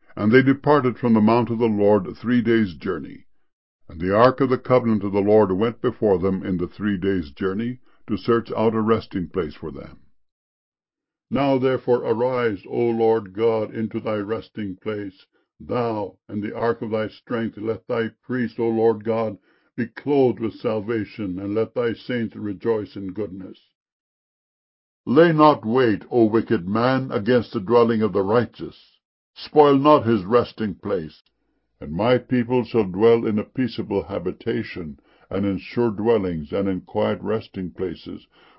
And they departed from the mount of the Lord 3 days' journey. And the ark of the covenant of the Lord went before them in the 3 days' journey, to search out a resting place for them. Now therefore arise, O Lord God, into thy resting place. Thou and the ark of thy strength, let thy priests, O Lord God, be clothed with salvation, and let thy saints rejoice in goodness. Lay not wait, O wicked man, against the dwelling of the righteous. Spoil not his resting place. And my people shall dwell in a peaceable habitation, and in sure dwellings, and in quiet resting places.